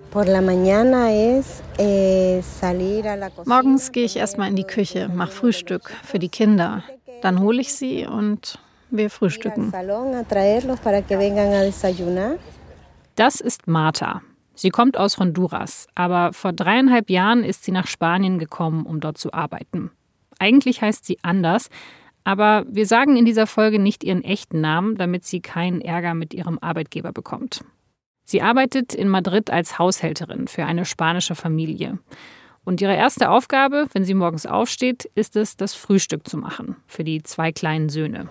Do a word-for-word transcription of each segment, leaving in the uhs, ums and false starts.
Morgens gehe ich erstmal in die Küche, mache Frühstück für die Kinder. Dann hole ich sie und wir frühstücken. Das ist Marta. Sie kommt aus Honduras, aber vor dreieinhalb Jahren ist sie nach Spanien gekommen, um dort zu arbeiten. Eigentlich heißt sie anders, aber wir sagen in dieser Folge nicht ihren echten Namen, damit sie keinen Ärger mit ihrem Arbeitgeber bekommt. Sie arbeitet in Madrid als Haushälterin für eine spanische Familie. Und ihre erste Aufgabe, wenn sie morgens aufsteht, ist es, das Frühstück zu machen für die zwei kleinen Söhne.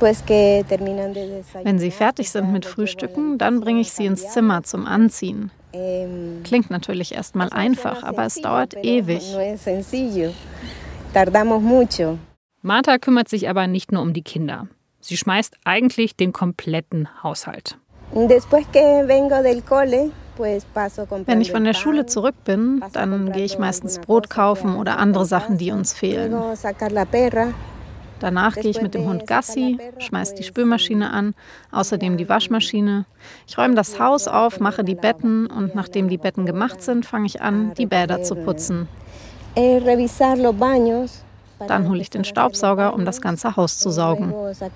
Wenn sie fertig sind mit Frühstücken, dann bringe ich sie ins Zimmer zum Anziehen. Klingt natürlich erstmal einfach, aber es dauert ewig. Marta kümmert sich aber nicht nur um die Kinder. Sie schmeißt eigentlich den kompletten Haushalt. Wenn ich von der Schule zurück bin, dann gehe ich meistens Brot kaufen oder andere Sachen, die uns fehlen. Danach gehe ich mit dem Hund Gassi, schmeiße die Spülmaschine an, außerdem die Waschmaschine. Ich räume das Haus auf, mache die Betten und nachdem die Betten gemacht sind, fange ich an, die Bäder zu putzen. Dann hole ich den Staubsauger, um das ganze Haus zu saugen.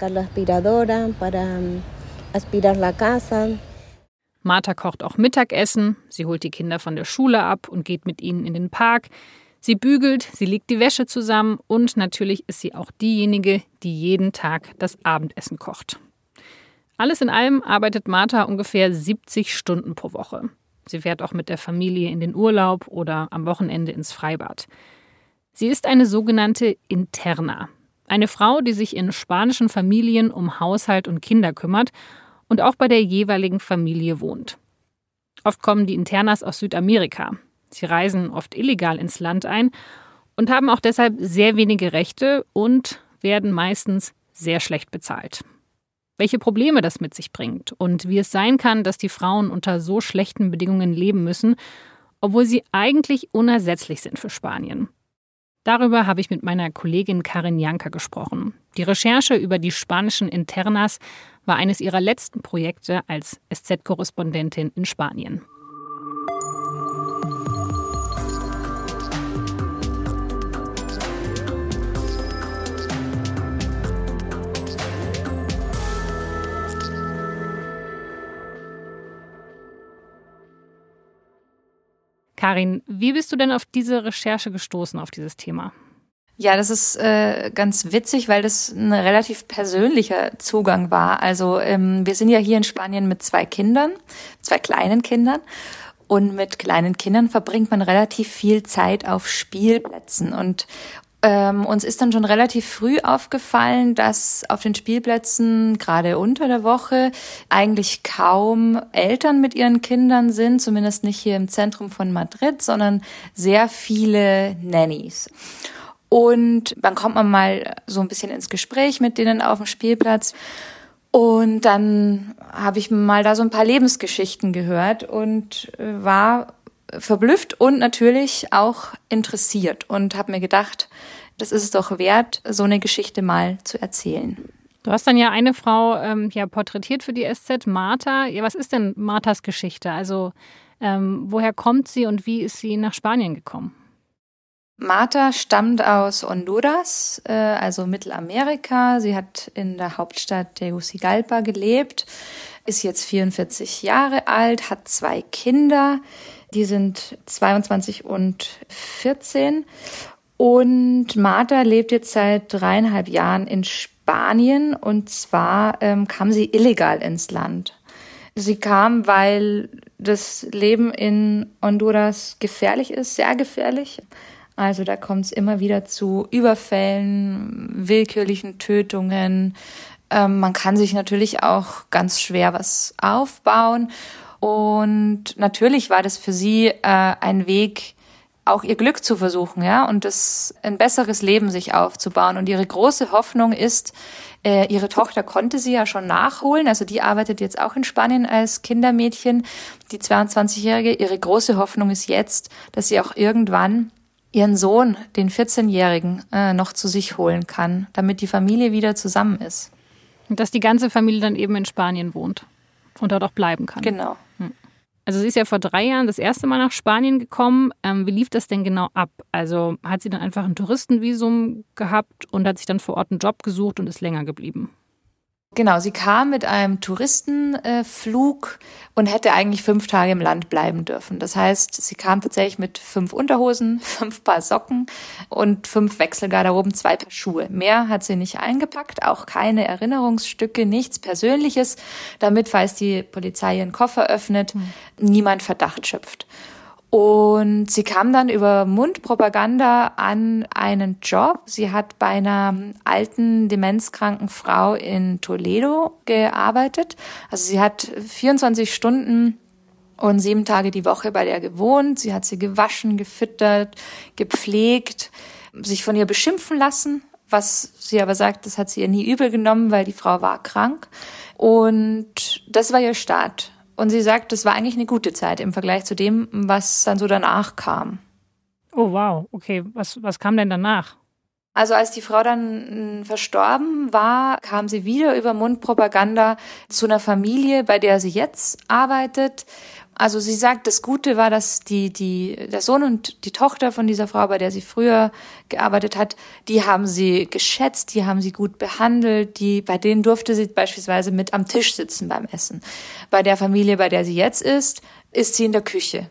Marta kocht auch Mittagessen, sie holt die Kinder von der Schule ab und geht mit ihnen in den Park. Sie bügelt, sie legt die Wäsche zusammen und natürlich ist sie auch diejenige, die jeden Tag das Abendessen kocht. Alles in allem arbeitet Marta ungefähr siebzig Stunden pro Woche. Sie fährt auch mit der Familie in den Urlaub oder am Wochenende ins Freibad. Sie ist eine sogenannte Interna, eine Frau, die sich in spanischen Familien um Haushalt und Kinder kümmert und auch bei der jeweiligen Familie wohnt. Oft kommen die Internas aus Südamerika. Sie reisen oft illegal ins Land ein und haben auch deshalb sehr wenige Rechte und werden meistens sehr schlecht bezahlt. Welche Probleme das mit sich bringt und wie es sein kann, dass die Frauen unter so schlechten Bedingungen leben müssen, obwohl sie eigentlich unersetzlich sind für Spanien. Darüber habe ich mit meiner Kollegin Karin Janka gesprochen. Die Recherche über die spanischen Internas war eines ihrer letzten Projekte als S Z-Korrespondentin in Spanien. Karin, wie bist du denn auf diese Recherche gestoßen, auf dieses Thema? Ja, das ist äh, ganz witzig, weil das ein relativ persönlicher Zugang war. Also ähm, wir sind ja hier in Spanien mit zwei Kindern, zwei kleinen Kindern. Und mit kleinen Kindern verbringt man relativ viel Zeit auf Spielplätzen. Und ähm, uns ist dann schon relativ früh aufgefallen, dass auf den Spielplätzen, gerade unter der Woche, eigentlich kaum Eltern mit ihren Kindern sind, zumindest nicht hier im Zentrum von Madrid, sondern sehr viele Nannies. Und dann kommt man mal so ein bisschen ins Gespräch mit denen auf dem Spielplatz. Und dann habe ich mal da so ein paar Lebensgeschichten gehört und war verblüfft und natürlich auch interessiert und habe mir gedacht, das ist es doch wert, so eine Geschichte mal zu erzählen. Du hast dann ja eine Frau ähm, ja, porträtiert für die S Z, Marta. Ja, was ist denn Martas Geschichte? Also ähm, woher kommt sie und wie ist sie nach Spanien gekommen? Marta stammt aus Honduras, äh, also Mittelamerika. Sie hat in der Hauptstadt Tegucigalpa gelebt, ist jetzt vierundvierzig Jahre alt, hat zwei Kinder. Die sind zweiundzwanzig und vierzehn. Und Marta lebt jetzt seit dreieinhalb Jahren in Spanien. Und zwar ähm, kam sie illegal ins Land. Sie kam, weil das Leben in Honduras gefährlich ist, sehr gefährlich. Also da kommt es immer wieder zu Überfällen, willkürlichen Tötungen. Ähm, man kann sich natürlich auch ganz schwer was aufbauen. Und natürlich war das für sie äh, ein Weg, auch ihr Glück zu versuchen, ja, und das ein besseres Leben sich aufzubauen. Und ihre große Hoffnung ist, äh, ihre Tochter konnte sie ja schon nachholen, also die arbeitet jetzt auch in Spanien als Kindermädchen, die zweiundzwanzigjährige. Ihre große Hoffnung ist jetzt, dass sie auch irgendwann ihren Sohn, den vierzehnjährigen, äh, noch zu sich holen kann, damit die Familie wieder zusammen ist. Und dass die ganze Familie dann eben in Spanien wohnt und dort auch bleiben kann. Genau. Hm. Also sie ist ja vor drei Jahren das erste Mal nach Spanien gekommen. Ähm, wie lief das denn genau ab? Also hat sie dann einfach ein Touristenvisum gehabt und hat sich dann vor Ort einen Job gesucht und ist länger geblieben? Genau, sie kam mit einem Touristenflug und hätte eigentlich fünf Tage im Land bleiben dürfen. Das heißt, sie kam tatsächlich mit fünf Unterhosen, fünf Paar Socken und fünf Wechselgarderoben, zwei Paar Schuhe. Mehr hat sie nicht eingepackt, auch keine Erinnerungsstücke, nichts Persönliches, damit, falls die Polizei ihren Koffer öffnet, mhm. niemand Verdacht schöpft. Und sie kam dann über Mundpropaganda an einen Job. Sie hat bei einer alten, demenzkranken Frau in Toledo gearbeitet. Also sie hat vierundzwanzig Stunden und sieben Tage die Woche bei der gewohnt. Sie hat sie gewaschen, gefüttert, gepflegt, sich von ihr beschimpfen lassen, was sie aber sagt, das hat sie ihr nie übel genommen, weil die Frau war krank. Und das war ihr Start. Und sie sagt, das war eigentlich eine gute Zeit im Vergleich zu dem, was dann so danach kam. Oh wow, okay. Was, was kam denn danach? Also als die Frau dann verstorben war, kam sie wieder über Mundpropaganda zu einer Familie, bei der sie jetzt arbeitet. Also sie sagt, das Gute war, dass die, die, der Sohn und die Tochter von dieser Frau, bei der sie früher gearbeitet hat, die haben sie geschätzt, die haben sie gut behandelt, die, bei denen durfte sie beispielsweise mit am Tisch sitzen beim Essen. Bei der Familie, bei der sie jetzt ist, ist sie in der Küche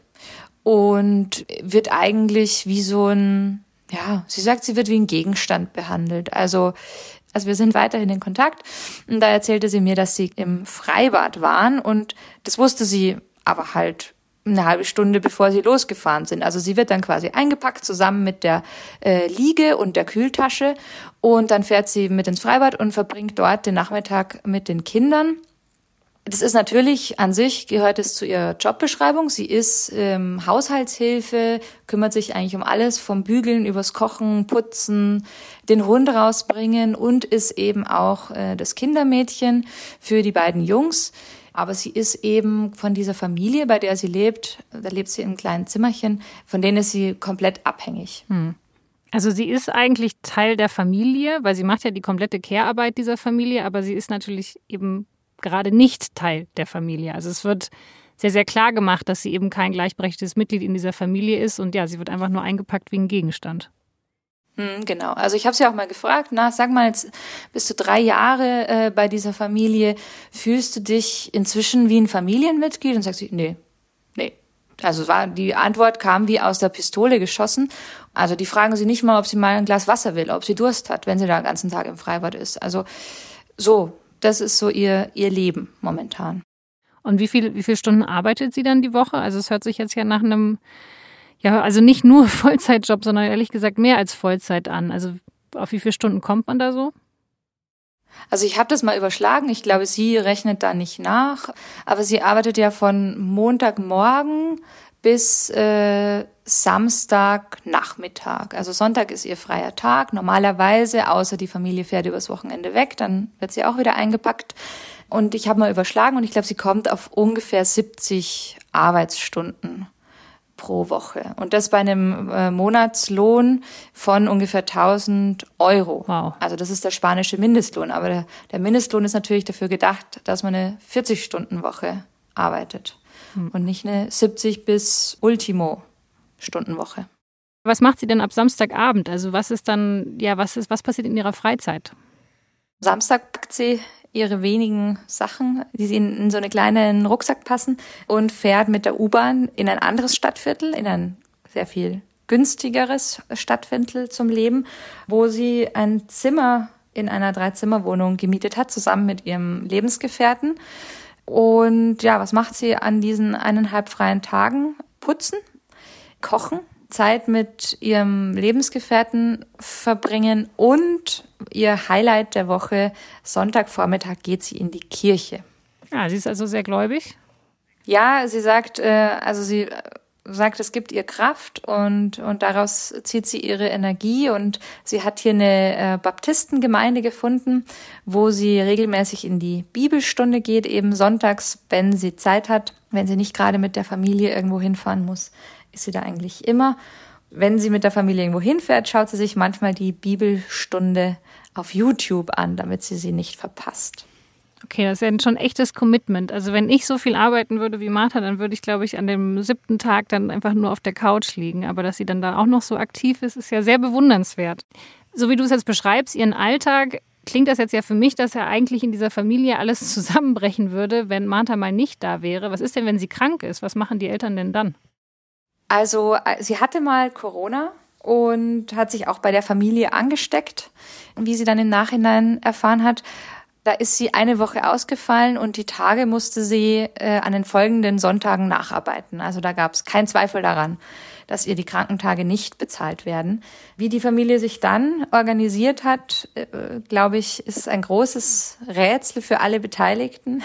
und wird eigentlich wie so ein, ja, sie sagt, sie wird wie ein Gegenstand behandelt. Also, also wir sind weiterhin in Kontakt und da erzählte sie mir, dass sie im Freibad waren und das wusste sie aber halt eine halbe Stunde, bevor sie losgefahren sind. Also sie wird dann quasi eingepackt zusammen mit der äh, Liege und der Kühltasche und dann fährt sie mit ins Freibad und verbringt dort den Nachmittag mit den Kindern. Das ist natürlich an sich, gehört es zu ihrer Jobbeschreibung. Sie ist ähm, Haushaltshilfe, kümmert sich eigentlich um alles, vom Bügeln übers Kochen, Putzen, den Hund rausbringen und ist eben auch äh, das Kindermädchen für die beiden Jungs. Aber sie ist eben von dieser Familie, bei der sie lebt, da lebt sie in einem kleinen Zimmerchen, von denen ist sie komplett abhängig. Hm. Also sie ist eigentlich Teil der Familie, weil sie macht ja die komplette Care-Arbeit dieser Familie, aber sie ist natürlich eben gerade nicht Teil der Familie. Also es wird sehr, sehr klar gemacht, dass sie eben kein gleichberechtigtes Mitglied in dieser Familie ist und ja, sie wird einfach nur eingepackt wie ein Gegenstand. Genau, also ich habe sie auch mal gefragt, na, sag mal, jetzt bist du drei Jahre äh, bei dieser Familie, fühlst du dich inzwischen wie ein Familienmitglied? Und sagt sie, nee, nee. Also war die Antwort kam wie aus der Pistole geschossen. Also die fragen sie nicht mal, ob sie mal ein Glas Wasser will, ob sie Durst hat, wenn sie da den ganzen Tag im Freibad ist. Also so, das ist so ihr ihr Leben momentan. Und wie viel, wie viele Stunden arbeitet sie dann die Woche? Also es hört sich jetzt ja nach einem Ja, also nicht nur Vollzeitjob, sondern ehrlich gesagt mehr als Vollzeit an. Also auf wie viele Stunden kommt man da so? Also ich habe das mal überschlagen. Ich glaube, sie rechnet da nicht nach. Aber sie arbeitet ja von Montagmorgen bis äh, Samstagnachmittag. Also Sonntag ist ihr freier Tag. Normalerweise, außer die Familie fährt übers Wochenende weg, dann wird sie auch wieder eingepackt. Und ich habe mal überschlagen und ich glaube, sie kommt auf ungefähr siebzig Arbeitsstunden pro Woche. Und das bei einem äh, Monatslohn von ungefähr tausend Euro. Wow. Also das ist der spanische Mindestlohn. Aber der, der Mindestlohn ist natürlich dafür gedacht, dass man eine vierzig-Stunden-Woche arbeitet hm. und nicht eine siebzig bis Ultimo-Stunden-Woche. Was macht sie denn ab Samstagabend? Also was ist dann, ja, was ist, was passiert in ihrer Freizeit? Samstag packt sie ihre wenigen Sachen, die sie in, in so einen kleinen Rucksack passen und fährt mit der U-Bahn in ein anderes Stadtviertel, in ein sehr viel günstigeres Stadtviertel zum Leben, wo sie ein Zimmer in einer Dreizimmerwohnung gemietet hat, zusammen mit ihrem Lebensgefährten. Und ja, was macht sie an diesen eineinhalb freien Tagen? Putzen, kochen, Zeit mit ihrem Lebensgefährten verbringen und ihr Highlight der Woche, Sonntagvormittag geht sie in die Kirche. Ja, sie ist also sehr gläubig? Ja, sie sagt, äh, also sie sagt, es gibt ihr Kraft und, und daraus zieht sie ihre Energie und sie hat hier eine äh, Baptistengemeinde gefunden, wo sie regelmäßig in die Bibelstunde geht, eben sonntags, wenn sie Zeit hat, wenn sie nicht gerade mit der Familie irgendwo hinfahren muss, ist sie da eigentlich immer. Wenn sie mit der Familie irgendwo hinfährt, schaut sie sich manchmal die Bibelstunde auf YouTube an, damit sie sie nicht verpasst. Okay, das ist ja schon ein echtes Commitment. Also wenn ich so viel arbeiten würde wie Martha, dann würde ich, glaube ich, an dem siebten Tag dann einfach nur auf der Couch liegen. Aber dass sie dann da auch noch so aktiv ist, ist ja sehr bewundernswert. So wie du es jetzt beschreibst, ihren Alltag, klingt das jetzt ja für mich, dass ja eigentlich in dieser Familie alles zusammenbrechen würde, wenn Martha mal nicht da wäre. Was ist denn, wenn sie krank ist? Was machen die Eltern denn dann? Also sie hatte mal Corona und hat sich auch bei der Familie angesteckt, wie sie dann im Nachhinein erfahren hat. Da ist sie eine Woche ausgefallen und die Tage musste sie äh, an den folgenden Sonntagen nacharbeiten. Also da gab es keinen Zweifel daran, dass ihr die Krankentage nicht bezahlt werden. Wie die Familie sich dann organisiert hat, äh, glaube ich, ist ein großes Rätsel für alle Beteiligten.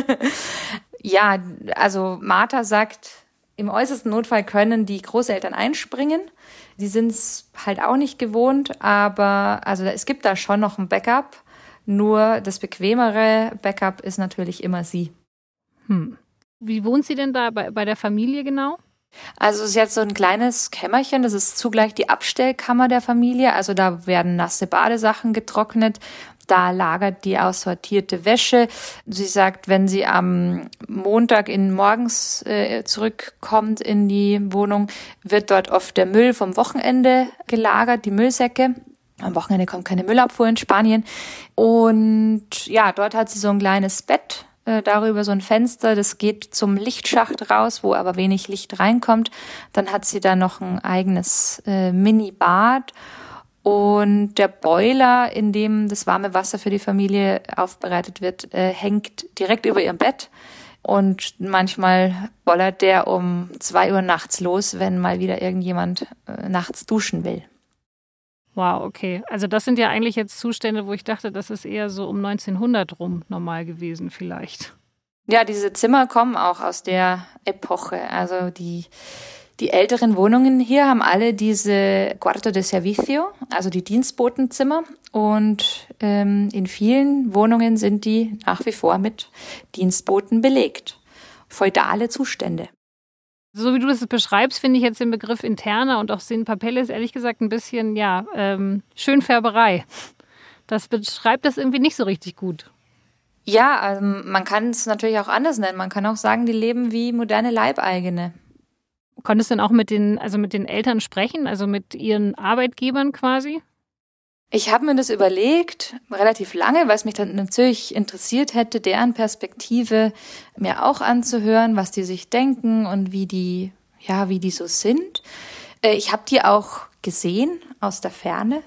Ja, also Martha sagt, im äußersten Notfall können die Großeltern einspringen. Die sind es halt auch nicht gewohnt, aber also es gibt da schon noch ein Backup. Nur das bequemere Backup ist natürlich immer sie. Hm. Wie wohnt sie denn da bei, bei der Familie genau? Also sie hat so ein kleines Kämmerchen, das ist zugleich die Abstellkammer der Familie. Also da werden nasse Badesachen getrocknet, da lagert die aussortierte Wäsche. Sie sagt, wenn sie am Montag in morgens äh, zurückkommt in die Wohnung, wird dort oft der Müll vom Wochenende gelagert, die Müllsäcke. Am Wochenende kommt keine Müllabfuhr in Spanien. Und ja, dort hat sie so ein kleines Bett, äh, darüber so ein Fenster, das geht zum Lichtschacht raus, wo aber wenig Licht reinkommt. Dann hat sie da noch ein eigenes äh, Mini-Bad. Und der Boiler, in dem das warme Wasser für die Familie aufbereitet wird, äh, hängt direkt über ihrem Bett. Und manchmal bollert der um zwei Uhr nachts los, wenn mal wieder irgendjemand äh, nachts duschen will. Wow, okay. Also das sind ja eigentlich jetzt Zustände, wo ich dachte, das ist eher so um neunzehnhundert rum normal gewesen vielleicht. Ja, diese Zimmer kommen auch aus der Epoche. Also die, die älteren Wohnungen hier haben alle diese Cuarto de Servicio, also die Dienstbotenzimmer. Und ähm, in vielen Wohnungen sind die nach wie vor mit Dienstboten belegt. Feudale Zustände. So wie du das beschreibst, finde ich jetzt den Begriff Interna und auch Sin Papeles ehrlich gesagt ein bisschen, ja, ähm, Schönfärberei. Das beschreibt das irgendwie nicht so richtig gut. Ja, also man kann es natürlich auch anders nennen. Man kann auch sagen, die leben wie moderne Leibeigene. Konntest du denn auch mit den, also mit den Eltern sprechen, also mit ihren Arbeitgebern quasi? Ich habe mir das überlegt, relativ lange, weil es mich dann natürlich interessiert hätte, deren Perspektive mir auch anzuhören, was die sich denken und wie die, ja, wie die so sind. Ich habe die auch gesehen aus der Ferne,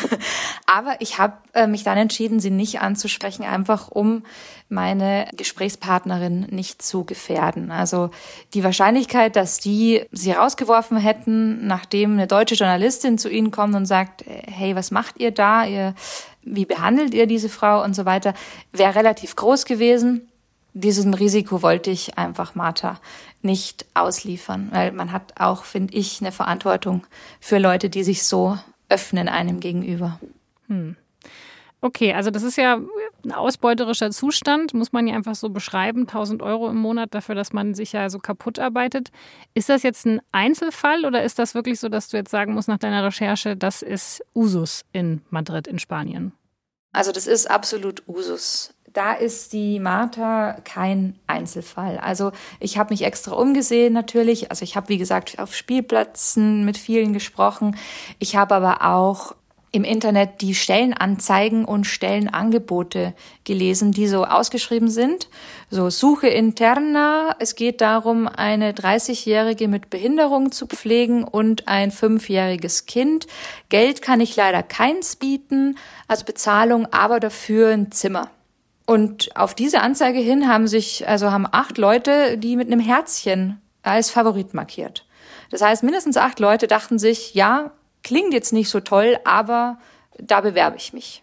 aber ich habe äh, mich dann entschieden, sie nicht anzusprechen, einfach um meine Gesprächspartnerin nicht zu gefährden. Also die Wahrscheinlichkeit, dass die sie rausgeworfen hätten, nachdem eine deutsche Journalistin zu ihnen kommt und sagt, hey, was macht ihr da? Ihr, wie behandelt ihr diese Frau und so weiter, wäre relativ groß gewesen. Diesem Risiko wollte ich einfach Martha nicht ausliefern, weil man hat auch, finde ich, eine Verantwortung für Leute, die sich so öffnen einem gegenüber. Hm. Okay, also das ist ja ein ausbeuterischer Zustand, muss man ja einfach so beschreiben, tausend Euro im Monat dafür, dass man sich ja so kaputt arbeitet. Ist das jetzt ein Einzelfall oder ist das wirklich so, dass du jetzt sagen musst nach deiner Recherche, das ist Usus in Madrid in Spanien? Also das ist absolut Usus. Da ist die Martha kein Einzelfall. Also ich habe mich extra umgesehen natürlich. Also ich habe, wie gesagt, auf Spielplätzen mit vielen gesprochen. Ich habe aber auch im Internet die Stellenanzeigen und Stellenangebote gelesen, die so ausgeschrieben sind. So Suche interna. Es geht darum, eine dreißigjährige mit Behinderung zu pflegen und ein fünfjähriges Kind. Geld kann ich leider keins bieten, also Bezahlung, aber dafür ein Zimmer. Und auf diese Anzeige hin haben sich, also haben acht Leute die mit einem Herzchen als Favorit markiert. Das heißt, mindestens acht Leute dachten sich, ja, klingt jetzt nicht so toll, aber da bewerbe ich mich.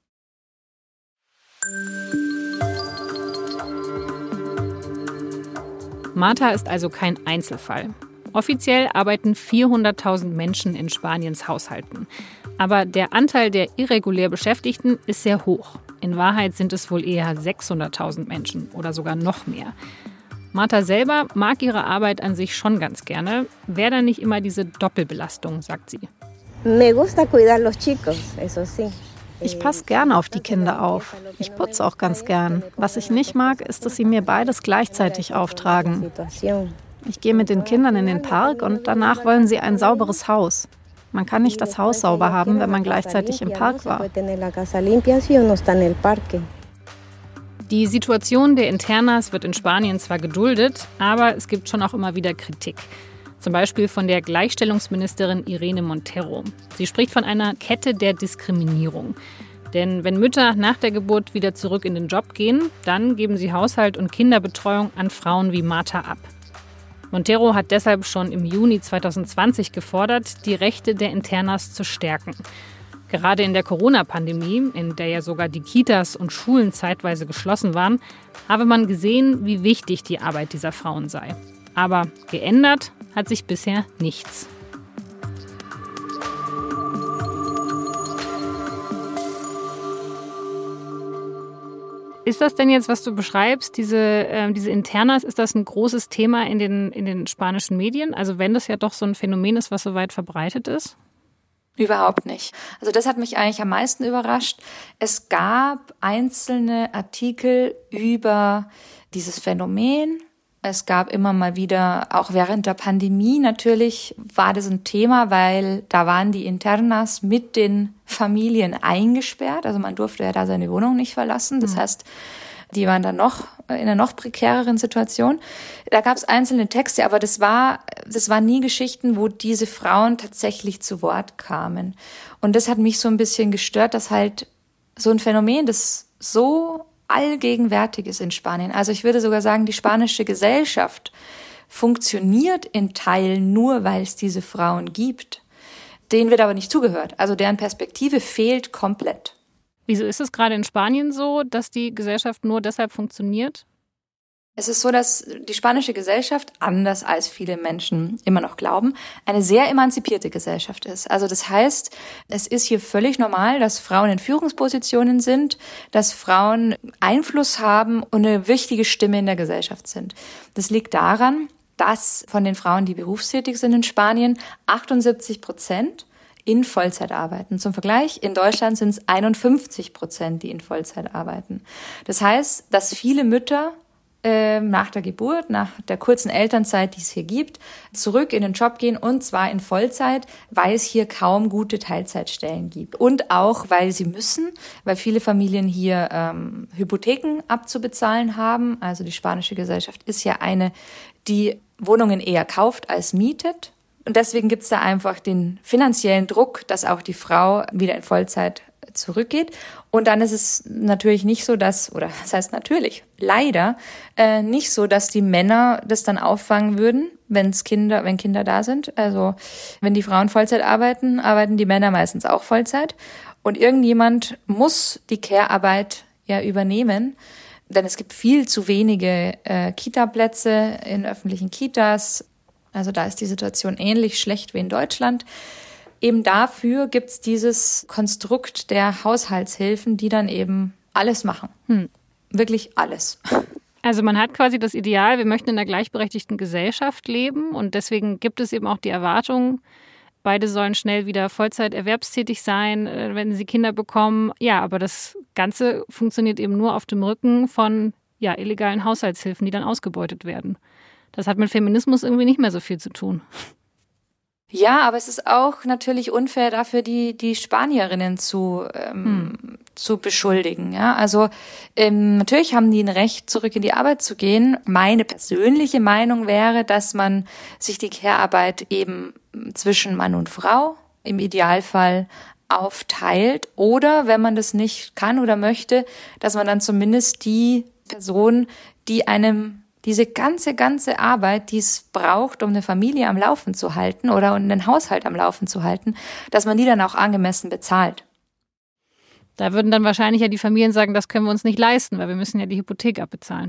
Martha ist also kein Einzelfall. Offiziell arbeiten vierhunderttausend Menschen in Spaniens Haushalten. Aber der Anteil der irregulär Beschäftigten ist sehr hoch. In Wahrheit sind es wohl eher sechshunderttausend Menschen oder sogar noch mehr. Martha selber mag ihre Arbeit an sich schon ganz gerne, wäre da nicht immer diese Doppelbelastung, sagt sie. Me gusta cuidar los chicos, eso sí. Ich passe gerne auf die Kinder auf. Ich putze auch ganz gern. Was ich nicht mag, ist, dass sie mir beides gleichzeitig auftragen. Ich gehe mit den Kindern in den Park und danach wollen sie ein sauberes Haus. Man kann nicht das Haus sauber haben, wenn man gleichzeitig im Park war. Die Situation der Internas wird in Spanien zwar geduldet, aber es gibt schon auch immer wieder Kritik. Zum Beispiel von der Gleichstellungsministerin Irene Montero. Sie spricht von einer Kette der Diskriminierung. Denn wenn Mütter nach der Geburt wieder zurück in den Job gehen, dann geben sie Haushalt und Kinderbetreuung an Frauen wie Marta ab. Montero hat deshalb schon im Juni zwanzig zwanzig gefordert, die Rechte der Internas zu stärken. Gerade in der Corona-Pandemie, in der ja sogar die Kitas und Schulen zeitweise geschlossen waren, habe man gesehen, wie wichtig die Arbeit dieser Frauen sei. Aber geändert hat sich bisher nichts. Ist das denn jetzt, was du beschreibst, diese, äh, diese Internas, ist das ein großes Thema in den, in den spanischen Medien? Also wenn das ja doch so ein Phänomen ist, was so weit verbreitet ist? Überhaupt nicht. Also das hat mich eigentlich am meisten überrascht. Es gab einzelne Artikel über dieses Phänomen. Es gab immer mal wieder, auch während der Pandemie natürlich, war das ein Thema, weil da waren die Internas mit den Familien eingesperrt. Also man durfte ja da seine Wohnung nicht verlassen. Das heißt, die waren dann noch in einer noch prekäreren Situation. Da gab es einzelne Texte, aber das war, das waren nie Geschichten, wo diese Frauen tatsächlich zu Wort kamen. Und das hat mich so ein bisschen gestört, dass halt so ein Phänomen, das so allgegenwärtig ist in Spanien. Also ich würde sogar sagen, die spanische Gesellschaft funktioniert in Teilen nur, weil es diese Frauen gibt. Denen wird aber nicht zugehört. Also deren Perspektive fehlt komplett. Wieso ist es gerade in Spanien so, dass die Gesellschaft nur deshalb funktioniert? Es ist so, dass die spanische Gesellschaft, anders als viele Menschen immer noch glauben, eine sehr emanzipierte Gesellschaft ist. Also das heißt, es ist hier völlig normal, dass Frauen in Führungspositionen sind, dass Frauen Einfluss haben und eine wichtige Stimme in der Gesellschaft sind. Das liegt daran, dass von den Frauen, die berufstätig sind in Spanien, achtundsiebzig Prozent in Vollzeit arbeiten. Zum Vergleich, in Deutschland sind es einundfünfzig Prozent, die in Vollzeit arbeiten. Das heißt, dass viele Mütter nach der Geburt, nach der kurzen Elternzeit, die es hier gibt, zurück in den Job gehen und zwar in Vollzeit, weil es hier kaum gute Teilzeitstellen gibt. Und auch, weil sie müssen, weil viele Familien hier ähm, Hypotheken abzubezahlen haben. Also die spanische Gesellschaft ist ja eine, die Wohnungen eher kauft als mietet. Und deswegen gibt es da einfach den finanziellen Druck, dass auch die Frau wieder in Vollzeit zurückgeht. Und dann ist es natürlich nicht so, dass, oder das heißt natürlich, leider äh, nicht so, dass die Männer das dann auffangen würden, wenn's Kinder, wenn Kinder da sind. Also wenn die Frauen Vollzeit arbeiten, arbeiten die Männer meistens auch Vollzeit. Und irgendjemand muss die Care-Arbeit ja übernehmen, denn es gibt viel zu wenige äh, Kita-Plätze in öffentlichen Kitas. Also da ist die Situation ähnlich schlecht wie in Deutschland. Eben dafür gibt's dieses Konstrukt der Haushaltshilfen, die dann eben alles machen. Hm. Wirklich alles. Also man hat quasi das Ideal, wir möchten in einer gleichberechtigten Gesellschaft leben und deswegen gibt es eben auch die Erwartung, beide sollen schnell wieder Vollzeit erwerbstätig sein, wenn sie Kinder bekommen. Ja, aber das Ganze funktioniert eben nur auf dem Rücken von ja, illegalen Haushaltshilfen, die dann ausgebeutet werden. Das hat mit Feminismus irgendwie nicht mehr so viel zu tun. Ja, aber es ist auch natürlich unfair dafür, die die Spanierinnen zu ähm, hm. zu beschuldigen. Ja, also ähm, natürlich haben die ein Recht, zurück in die Arbeit zu gehen. Meine persönliche Meinung wäre, dass man sich die Care-Arbeit eben zwischen Mann und Frau im Idealfall aufteilt oder, wenn man das nicht kann oder möchte, dass man dann zumindest die Person, die einem diese ganze, ganze Arbeit, die es braucht, um eine Familie am Laufen zu halten oder um einen Haushalt am Laufen zu halten, dass man die dann auch angemessen bezahlt. Da würden dann wahrscheinlich ja die Familien sagen, das können wir uns nicht leisten, weil wir müssen ja die Hypothek abbezahlen.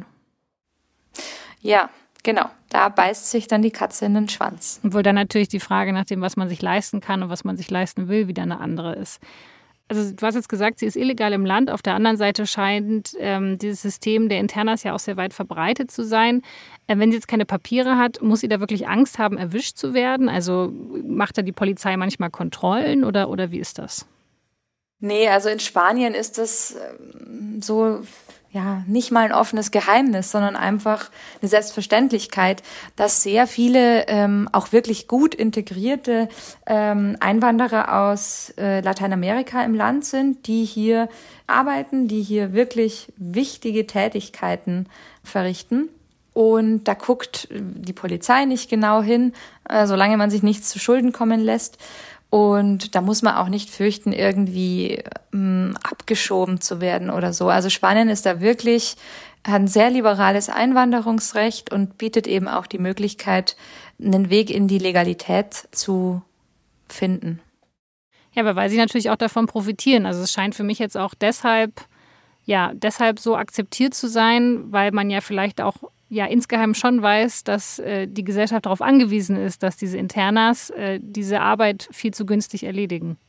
Ja, genau. Da beißt sich dann die Katze in den Schwanz. Obwohl dann natürlich die Frage nach dem, was man sich leisten kann und was man sich leisten will, wieder eine andere ist. Also du hast jetzt gesagt, sie ist illegal im Land. Auf der anderen Seite scheint ähm, dieses System der Internas ja auch sehr weit verbreitet zu sein. Äh, wenn sie jetzt keine Papiere hat, muss sie da wirklich Angst haben, erwischt zu werden? Also macht da die Polizei manchmal Kontrollen oder, oder wie ist das? Nee, also in Spanien ist das so, ja, nicht mal ein offenes Geheimnis, sondern einfach eine Selbstverständlichkeit, dass sehr viele ähm, auch wirklich gut integrierte ähm, Einwanderer aus äh, Lateinamerika im Land sind, die hier arbeiten, die hier wirklich wichtige Tätigkeiten verrichten. Und da guckt die Polizei nicht genau hin, äh, solange man sich nichts zu Schulden kommen lässt. Und da muss man auch nicht fürchten, irgendwie ähm, abgeschoben zu werden oder so. Also Spanien ist da wirklich, hat ein sehr liberales Einwanderungsrecht und bietet eben auch die Möglichkeit, einen Weg in die Legalität zu finden. Ja, aber weil sie natürlich auch davon profitieren. Also es scheint für mich jetzt auch deshalb, ja, deshalb so akzeptiert zu sein, weil man ja vielleicht auch ja insgeheim schon weiß, dass äh, die Gesellschaft darauf angewiesen ist, dass diese Internas äh, diese Arbeit viel zu günstig erledigen.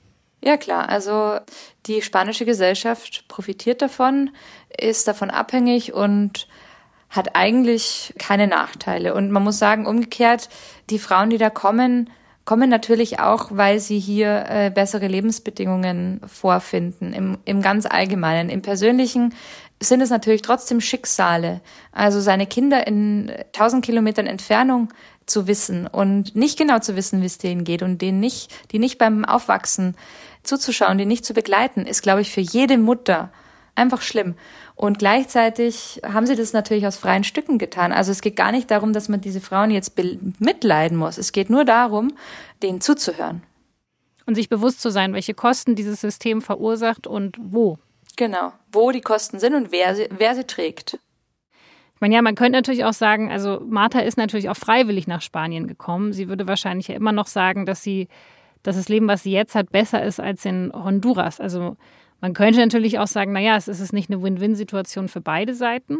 Ja klar, also die spanische Gesellschaft profitiert davon, ist davon abhängig und hat eigentlich keine Nachteile. Und man muss sagen, umgekehrt, die Frauen, die da kommen, kommen natürlich auch, weil sie hier äh, bessere Lebensbedingungen vorfinden, im, im ganz Allgemeinen. Im Persönlichen sind es natürlich trotzdem Schicksale. Also seine Kinder in tausend Kilometern Entfernung zu wissen und nicht genau zu wissen, wie es denen geht und denen nicht, die nicht beim Aufwachsen zuzuschauen, die nicht zu begleiten, ist, glaube ich, für jede Mutter einfach schlimm. Und gleichzeitig haben sie das natürlich aus freien Stücken getan. Also es geht gar nicht darum, dass man diese Frauen jetzt mitleiden muss. Es geht nur darum, denen zuzuhören. Und sich bewusst zu sein, welche Kosten dieses System verursacht und wo. Genau, wo die Kosten sind und wer sie, wer sie trägt. Ich meine, ja, man könnte natürlich auch sagen, also Martha ist natürlich auch freiwillig nach Spanien gekommen. Sie würde wahrscheinlich ja immer noch sagen, dass sie, dass das Leben, was sie jetzt hat, besser ist als in Honduras. Also man könnte natürlich auch sagen, naja, es ist nicht eine Win-Win-Situation für beide Seiten.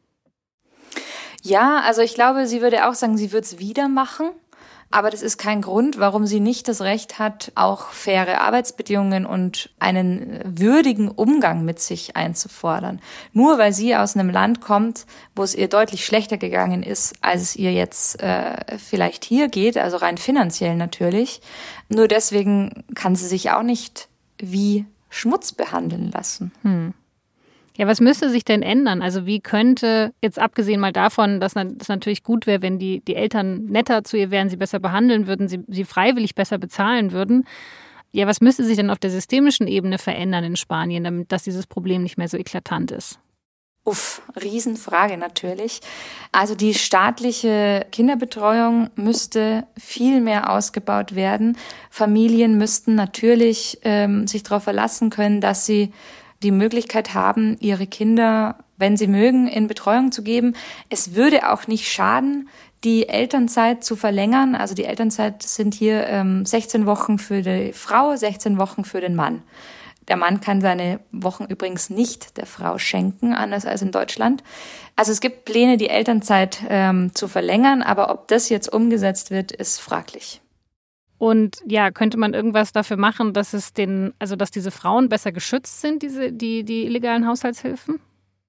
Ja, also ich glaube, sie würde auch sagen, sie würde es wieder machen. Aber das ist kein Grund, warum sie nicht das Recht hat, auch faire Arbeitsbedingungen und einen würdigen Umgang mit sich einzufordern. Nur weil sie aus einem Land kommt, wo es ihr deutlich schlechter gegangen ist, als es ihr jetzt äh, vielleicht hier geht, also rein finanziell natürlich. Nur deswegen kann sie sich auch nicht wie Schmutz behandeln lassen. Hm. Ja, was müsste sich denn ändern? Also wie könnte, jetzt abgesehen mal davon, dass es natürlich gut wäre, wenn die, die Eltern netter zu ihr wären, sie besser behandeln würden, sie, sie freiwillig besser bezahlen würden. Ja, was müsste sich denn auf der systemischen Ebene verändern in Spanien, damit dass dieses Problem nicht mehr so eklatant ist? Uff, Riesenfrage natürlich. Also die staatliche Kinderbetreuung müsste viel mehr ausgebaut werden. Familien müssten natürlich ähm, sich darauf verlassen können, dass sie die Möglichkeit haben, ihre Kinder, wenn sie mögen, in Betreuung zu geben. Es würde auch nicht schaden, die Elternzeit zu verlängern. Also die Elternzeit sind hier ähm, sechzehn Wochen für die Frau, sechzehn Wochen für den Mann. Der Mann kann seine Wochen übrigens nicht der Frau schenken, anders als in Deutschland. Also es gibt Pläne, die Elternzeit ähm, zu verlängern, aber ob das jetzt umgesetzt wird, ist fraglich. Und ja, könnte man irgendwas dafür machen, dass es den, also dass diese Frauen besser geschützt sind, diese, die, die illegalen Haushaltshilfen?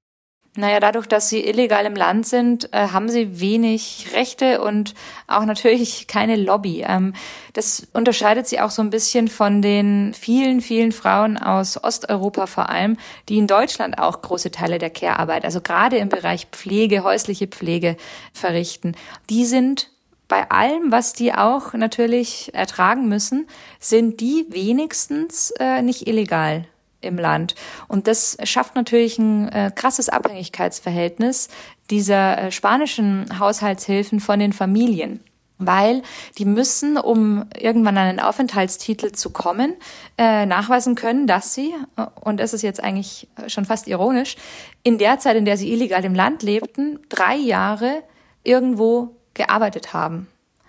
Naja, dadurch, dass sie illegal im Land sind, äh, haben sie wenig Rechte und auch natürlich keine Lobby. Ähm, das unterscheidet sie auch so ein bisschen von den vielen, vielen Frauen aus Osteuropa vor allem, die in Deutschland auch große Teile der Care-Arbeit, also gerade im Bereich Pflege, häusliche Pflege verrichten. Die sind bei allem, was die auch natürlich ertragen müssen, sind die wenigstens äh, nicht illegal im Land. Und das schafft natürlich ein äh, krasses Abhängigkeitsverhältnis dieser äh, spanischen Haushaltshilfen von den Familien. Weil die müssen, um irgendwann an einen Aufenthaltstitel zu kommen, äh, nachweisen können, dass sie, und das ist jetzt eigentlich schon fast ironisch, in der Zeit, in der sie illegal im Land lebten, drei Jahre irgendwo gearbeitet haben.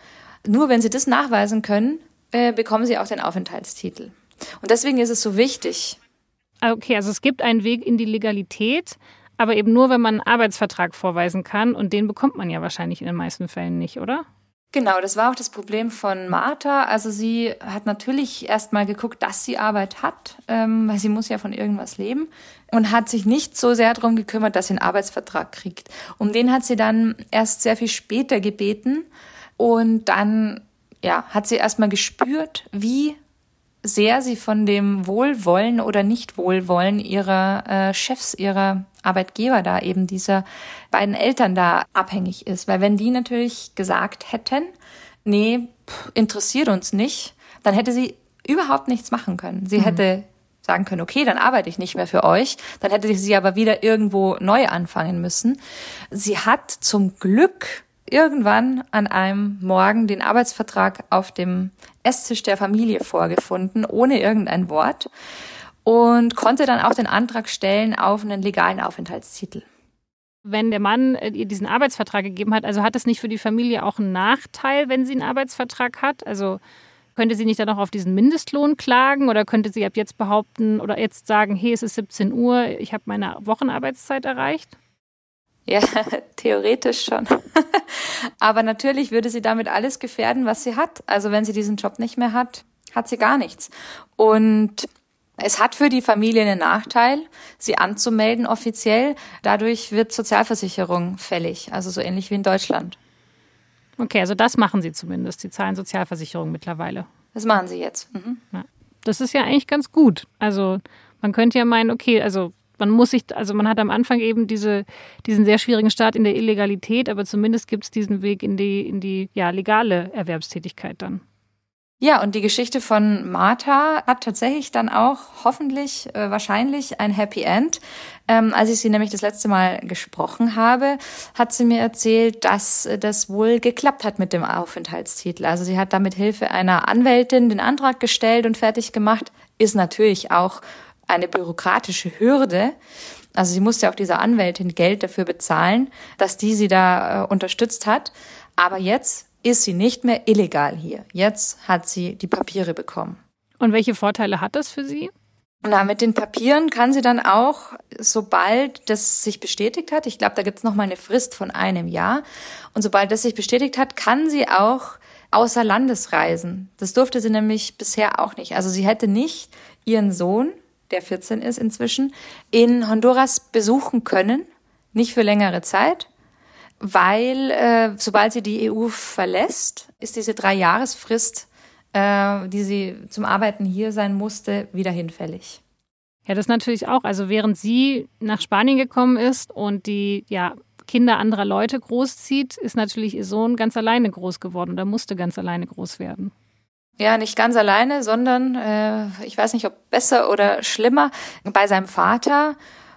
Nur wenn sie das nachweisen können, äh, bekommen sie auch den Aufenthaltstitel. Und deswegen ist es so wichtig. Okay, also es gibt einen Weg in die Legalität, aber eben nur, wenn man einen Arbeitsvertrag vorweisen kann. Und den bekommt man ja wahrscheinlich in den meisten Fällen nicht, oder? Genau, das war auch das Problem von Martha. Also sie hat natürlich erst mal geguckt, dass sie Arbeit hat, ähm, weil sie muss ja von irgendwas leben. Und hat sich nicht so sehr darum gekümmert, dass sie einen Arbeitsvertrag kriegt. Um den hat sie dann erst sehr viel später gebeten. Und dann ja, hat sie erst mal gespürt, wie sehr sie von dem Wohlwollen oder Nichtwohlwollen ihrer äh, Chefs, ihrer Arbeitgeber da, eben dieser beiden Eltern da abhängig ist. Weil wenn die natürlich gesagt hätten, nee, pff, interessiert uns nicht, dann hätte sie überhaupt nichts machen können. Sie mhm. hätte sagen können, okay, dann arbeite ich nicht mehr für euch. Dann hätte sie aber wieder irgendwo neu anfangen müssen. Sie hat zum Glück irgendwann an einem Morgen den Arbeitsvertrag auf dem Esstisch der Familie vorgefunden, ohne irgendein Wort, und konnte dann auch den Antrag stellen auf einen legalen Aufenthaltstitel. Wenn der Mann ihr diesen Arbeitsvertrag gegeben hat, also hat es nicht für die Familie auch einen Nachteil, wenn sie einen Arbeitsvertrag hat? Also könnte sie nicht dann auch auf diesen Mindestlohn klagen oder könnte sie ab jetzt behaupten oder jetzt sagen, hey, es ist siebzehn Uhr, ich habe meine Wochenarbeitszeit erreicht? Ja, theoretisch schon. Aber natürlich würde sie damit alles gefährden, was sie hat. Also wenn sie diesen Job nicht mehr hat, hat sie gar nichts. Und es hat für die Familie einen Nachteil, sie anzumelden offiziell. Dadurch wird Sozialversicherung fällig, also so ähnlich wie in Deutschland. Okay, also das machen sie zumindest. Sie zahlen Sozialversicherung mittlerweile. Das machen sie jetzt. Mhm. Ja, das ist ja eigentlich ganz gut. Also man könnte ja meinen, okay, also man muss sich, also man hat am Anfang eben diese, diesen sehr schwierigen Start in der Illegalität, aber zumindest gibt es diesen Weg in die, in die ja, legale Erwerbstätigkeit dann. Ja, und die Geschichte von Martha hat tatsächlich dann auch hoffentlich, äh, wahrscheinlich ein Happy End. Ähm, als ich sie nämlich das letzte Mal gesprochen habe, hat sie mir erzählt, dass äh, das wohl geklappt hat mit dem Aufenthaltstitel. Also sie hat da mit Hilfe einer Anwältin den Antrag gestellt und fertig gemacht. Ist natürlich auch eine bürokratische Hürde. Also sie musste auch dieser Anwältin Geld dafür bezahlen, dass die sie da äh, unterstützt hat. Aber jetzt ist sie nicht mehr illegal hier. Jetzt hat sie die Papiere bekommen. Und welche Vorteile hat das für sie? Na, mit den Papieren kann sie dann auch, sobald das sich bestätigt hat, ich glaube, da gibt es noch mal eine Frist von einem Jahr, und sobald das sich bestätigt hat, kann sie auch außer Landes reisen. Das durfte sie nämlich bisher auch nicht. Also sie hätte nicht ihren Sohn, der vierzehn ist inzwischen, in Honduras besuchen können, nicht für längere Zeit, weil äh, sobald sie die E U verlässt, ist diese Drei-Jahres-Frist, äh, die sie zum Arbeiten hier sein musste, wieder hinfällig. Ja, das natürlich auch. Also während sie nach Spanien gekommen ist und die ja, Kinder anderer Leute großzieht, ist natürlich ihr Sohn ganz alleine groß geworden oder musste ganz alleine groß werden. Ja, nicht ganz alleine, sondern, äh, ich weiß nicht, ob besser oder schlimmer, bei seinem Vater.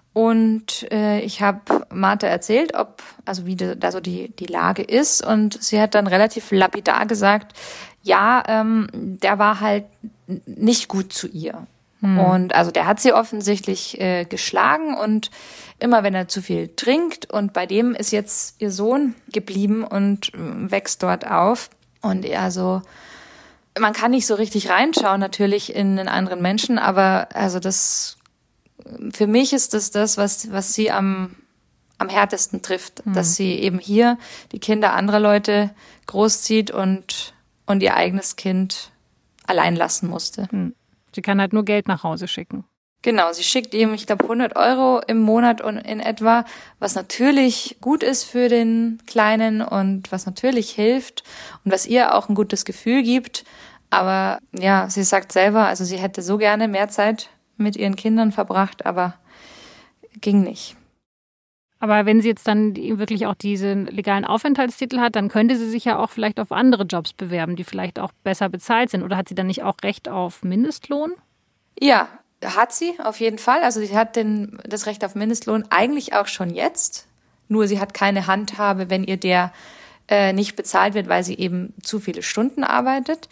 Und äh, ich habe Martha erzählt, ob also wie da so die die Lage ist, und sie hat dann relativ lapidar gesagt, ja, ähm, der war halt nicht gut zu ihr. Hm. Und also der hat sie offensichtlich äh, geschlagen, und immer wenn er zu viel trinkt, und bei dem ist jetzt ihr Sohn geblieben und äh, wächst dort auf. Und also man kann nicht so richtig reinschauen natürlich in einen anderen Menschen, aber also das für mich ist das das, was, was sie am, am härtesten trifft, mhm. dass sie eben hier die Kinder anderer Leute großzieht und, und ihr eigenes Kind allein lassen musste. Mhm. Sie kann halt nur Geld nach Hause schicken. Genau, sie schickt ihm, ich glaube, hundert Euro im Monat in etwa, was natürlich gut ist für den Kleinen und was natürlich hilft und was ihr auch ein gutes Gefühl gibt. Aber ja, sie sagt selber, also sie hätte so gerne mehr Zeit mit ihren Kindern verbracht, aber ging nicht. Aber wenn sie jetzt dann wirklich auch diesen legalen Aufenthaltstitel hat, dann könnte sie sich ja auch vielleicht auf andere Jobs bewerben, die vielleicht auch besser bezahlt sind. Oder hat sie dann nicht auch Recht auf Mindestlohn? Ja, hat sie auf jeden Fall. Also sie hat den, das Recht auf Mindestlohn eigentlich auch schon jetzt. Nur sie hat keine Handhabe, wenn ihr der äh, nicht bezahlt wird, weil sie eben zu viele Stunden arbeitet.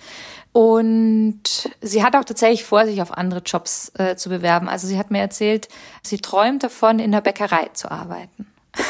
Und sie hat auch tatsächlich vor, sich auf andere Jobs äh, zu bewerben. Also sie hat mir erzählt, sie träumt davon, in der Bäckerei zu arbeiten.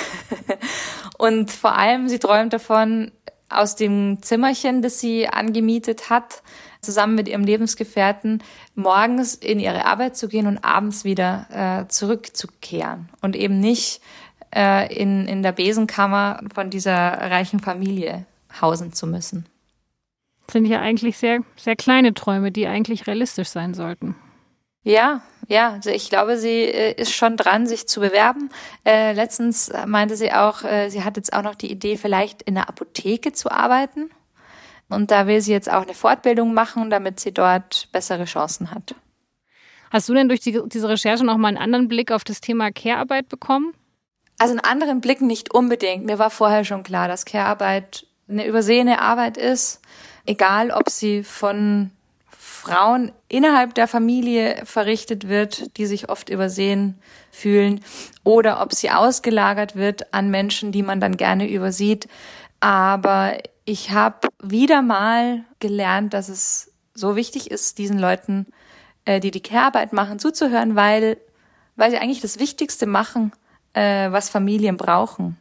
Und vor allem, sie träumt davon, aus dem Zimmerchen, das sie angemietet hat, zusammen mit ihrem Lebensgefährten morgens in ihre Arbeit zu gehen und abends wieder äh, zurückzukehren. Und eben nicht äh, in, in der Besenkammer von dieser reichen Familie hausen zu müssen. Das sind ja eigentlich sehr, sehr kleine Träume, die eigentlich realistisch sein sollten. Ja, ja, also ich glaube, sie äh, ist schon dran, sich zu bewerben. Äh, letztens meinte sie auch, äh, sie hat jetzt auch noch die Idee, vielleicht in der Apotheke zu arbeiten, Und da will sie jetzt auch eine Fortbildung machen, damit sie dort bessere Chancen hat. Hast du denn durch die, diese Recherche nochmal einen anderen Blick auf das Thema Care-Arbeit bekommen? Also einen anderen Blick nicht unbedingt. Mir war vorher schon klar, dass Care-Arbeit eine übersehene Arbeit ist. Egal, ob sie von Frauen innerhalb der Familie verrichtet wird, die sich oft übersehen fühlen, oder ob sie ausgelagert wird an Menschen, die man dann gerne übersieht. Aber ich habe wieder mal gelernt, dass es so wichtig ist, diesen Leuten, äh, die die Care-Arbeit machen, zuzuhören, weil, weil sie eigentlich das Wichtigste machen, äh, was Familien brauchen.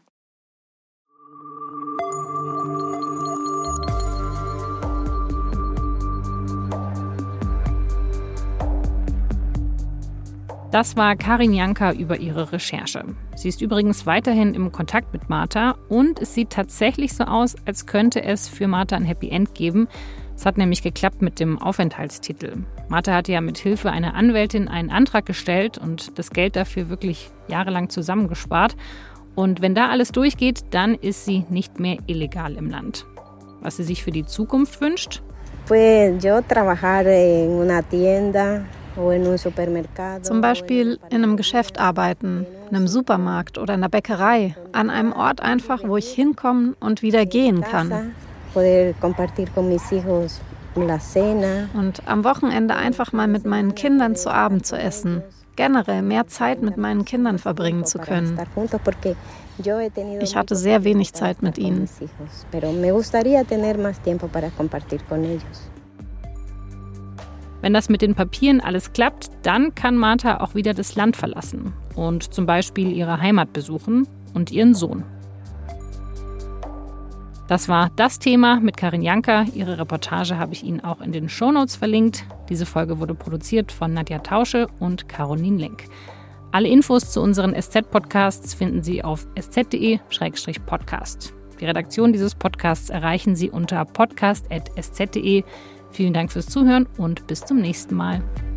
Das war Karin Janka über ihre Recherche. Sie ist übrigens weiterhin im Kontakt mit Martha und es sieht tatsächlich so aus, als könnte es für Martha ein Happy End geben. Es hat nämlich geklappt mit dem Aufenthaltstitel. Martha hatte ja mit Hilfe einer Anwältin einen Antrag gestellt und das Geld dafür wirklich jahrelang zusammengespart. Und wenn da alles durchgeht, dann ist sie nicht mehr illegal im Land. Was sie sich für die Zukunft wünscht? Pues yo trabajar en una tienda. Zum Beispiel in einem Geschäft arbeiten, in einem Supermarkt oder in einer Bäckerei, an einem Ort einfach, wo ich hinkommen und wieder gehen kann. Und am Wochenende einfach mal mit meinen Kindern zu Abend zu essen. Generell mehr Zeit mit meinen Kindern verbringen zu können. Ich hatte sehr wenig Zeit mit ihnen. Wenn das mit den Papieren alles klappt, dann kann Martha auch wieder das Land verlassen und zum Beispiel ihre Heimat besuchen und ihren Sohn. Das war das Thema mit Karin Janka. Ihre Reportage habe ich Ihnen auch in den Shownotes verlinkt. Diese Folge wurde produziert von Nadja Tausche und Caroline Lenk. Alle Infos zu unseren S Z-Podcasts finden Sie auf s z punkt de slash podcast. Die Redaktion dieses Podcasts erreichen Sie unter podcast at s z punkt de. Vielen Dank fürs Zuhören und bis zum nächsten Mal.